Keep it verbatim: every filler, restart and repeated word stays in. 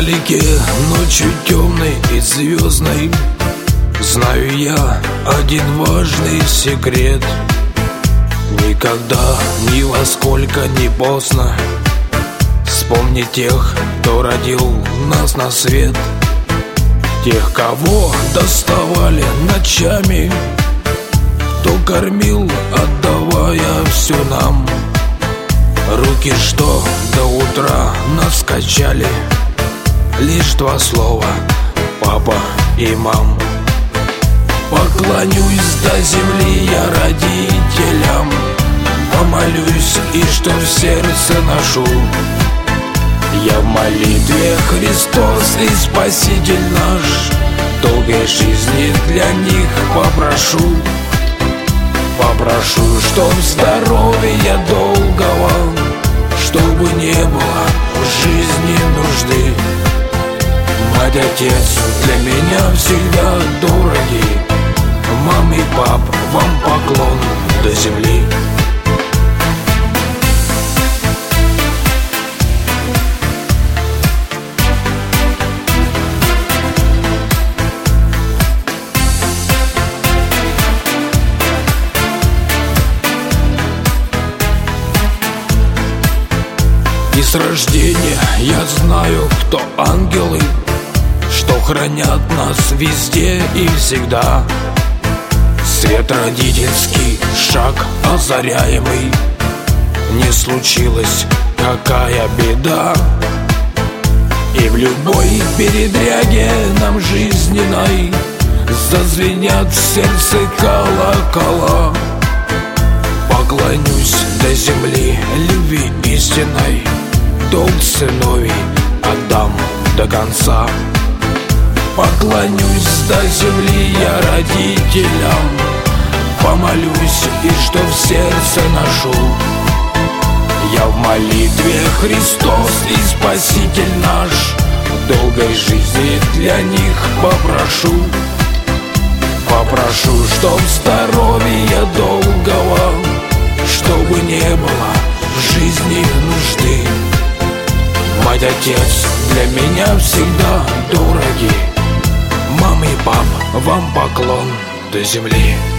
Вдалеке ночью темной и звездной знаю я один важный секрет: никогда, ни во сколько не поздно вспомнить тех, кто родил нас на свет. Тех, кого доставали ночами, кто кормил, отдавая все нам. Руки, что до утра нас качали, лишь два слова: папа и мам. Поклонюсь до земли я родителям, помолюсь и что в сердце ношу. Я в молитве Христос и Спаситель наш, долгой жизни для них попрошу. Попрошу, чтоб здоровья долгого, чтобы не было в жизни нужды. Мать, отец для меня всегда дороги, мам и пап, вам поклон до земли. И с рождения я знаю, кто ангелы, что хранят нас везде и всегда. Свет родительский, шаг озаряемый, не случилась какая беда. И в любой передряге нам жизненной зазвенят в сердце колокола. Поклонюсь до земли любви истинной, долг сыновей отдам до конца. Поклонюсь до земли я родителям, помолюсь и что в сердце ношу. Я в молитве Христос и Спаситель наш, долгой жизни для них попрошу. Попрошу, чтоб здоровья долгого, чтобы не было в жизни нужды. Мать, отец для меня всегда дороги, мам и пап, вам поклон до земли.